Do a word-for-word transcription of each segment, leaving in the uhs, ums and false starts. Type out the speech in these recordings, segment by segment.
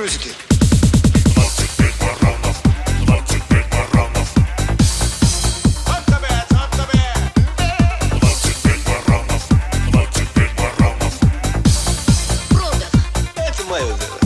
трусики. Это мое дело.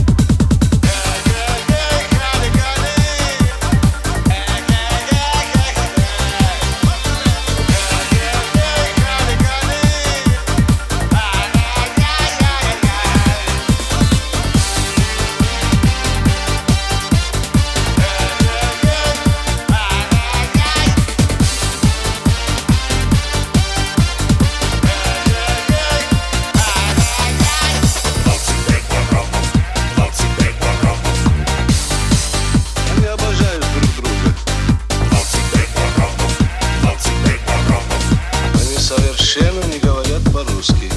Совершенно не говорят по-русски.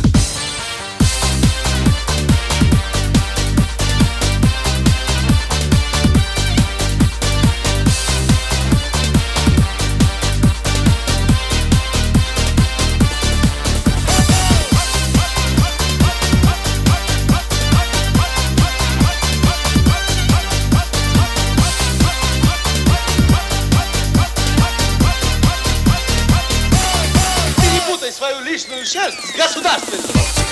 Свою личную шерсть с государственной.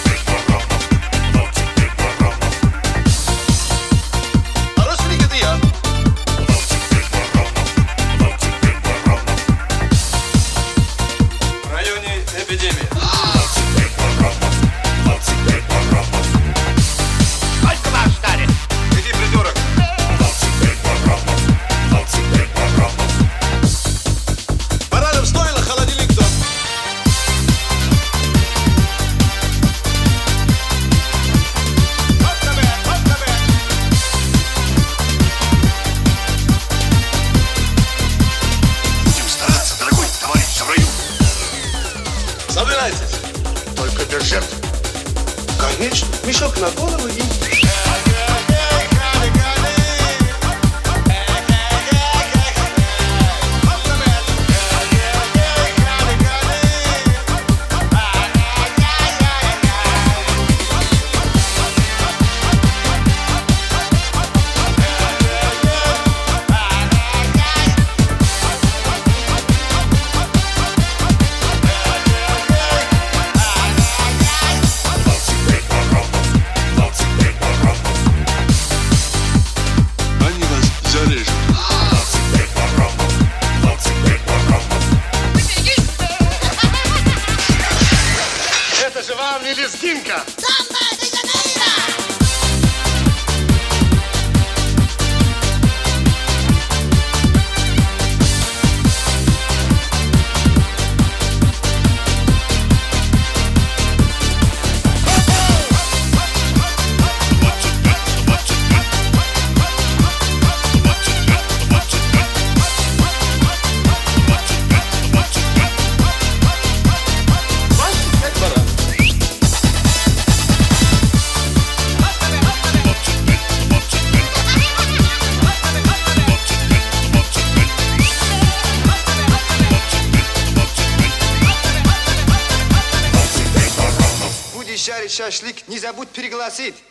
В районе эпидемии. Сколько вас ждали? Иди, придурок. Баранов стоило, холодильник тот. Собирайтесь. Только без жертв. Конечно. Мешок на голову и... Это же вам не лезгинка. Будешь жарить шашлык, не забудь пригласить.